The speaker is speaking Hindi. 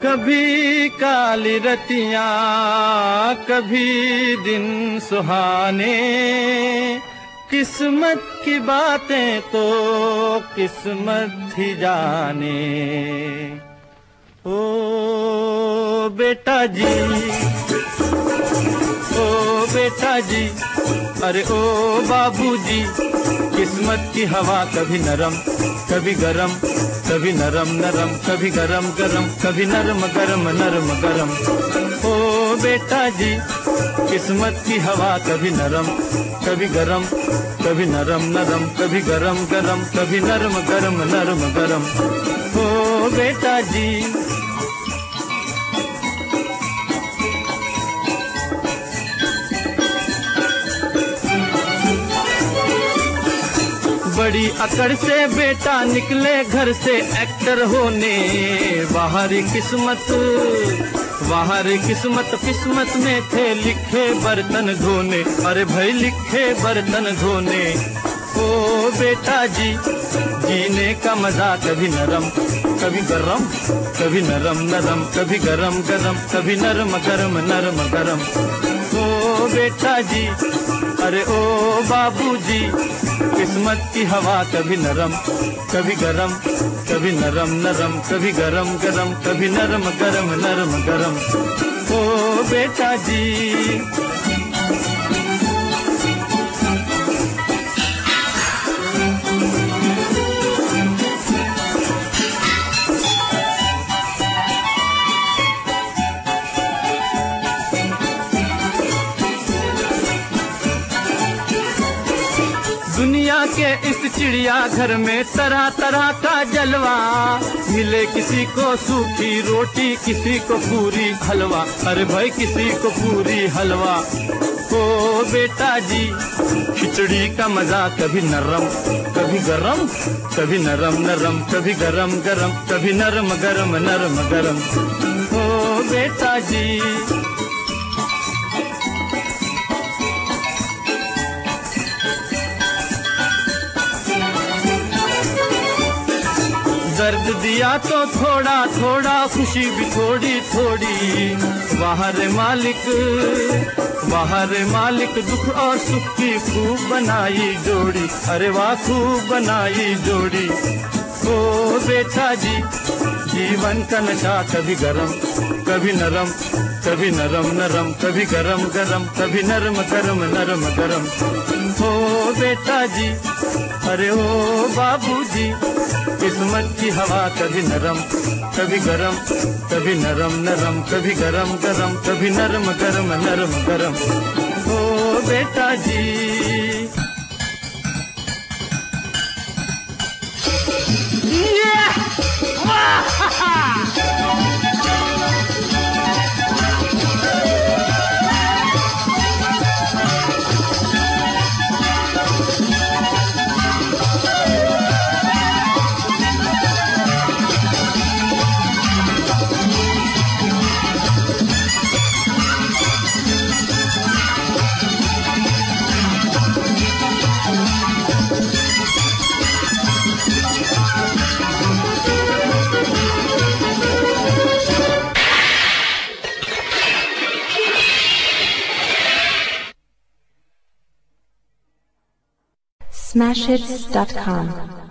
कभी काली रतियां कभी दिन सुहाने, किस्मत की बातें तो किस्मत ही जाने। ओ बेटा जी, ओ बेटा जी, अरे ओ बाबूजी, किस्मत की हवा कभी नरम कभी गरम, कभी नरम नरम कभी गरम गरम, कभी नरम गरम नरम गरम। ओ बेटा जी, किस्मत की हवा कभी नरम कभी गरम, कभी नरम नरम कभी गरम गरम, कभी नरम गरम नरम गरम। ओ बेटा जी, बड़ी अकड़ से बेटा निकले घर से एक्टर होने। बाहरी किस्मत किस्मत में थे लिखे बर्तन धोने। अरे भाई लिखे बर्तन धोने। ओ बेटा जी, जीने का मजा कभी नरम कभी गरम, कभी नरम नरम कभी गरम गरम, कभी नरम गरम नरम गरम। ओ बेटा जी, अरे ओ बाबूजी, किस्मत की हवा कभी नरम कभी गरम, कभी नरम नरम कभी गरम गरम, कभी नरम गरम नरम गरम। ओ बेटा जी, दुनिया के इस चिड़िया घर में तरह तरह का जलवा। मिले किसी को सूखी रोटी, किसी को पूरी हलवा। अरे भाई किसी को पूरी हलवा। ओ बेटा जी, खिचड़ी का मजा कभी नरम कभी गरम, कभी नरम नरम कभी गरम गरम, कभी नरम गरम नरम गरम। ओ बेटा जी, दर्द दिया तो थोड़ा थोड़ा, खुशी भी थोड़ी थोड़ी। बाहर मालिक दुख और सुख की खूब बनाई जोड़ी। अरे वाह खूब बनाई जोड़ी। ओ बेटा जी, जीवन का नशा कभी गरम कभी नरम, कभी नरम नरम कभी गरम गरम, कभी नरम गरम नरम गरम। ओ बेटा जी, अरे ओ बाबूजी, किस्मत की हवा कभी नरम कभी गरम, कभी नरम नरम कभी गरम गरम, कभी नरम गरम नरम गरम। ओ बेटा जी, smashhits.com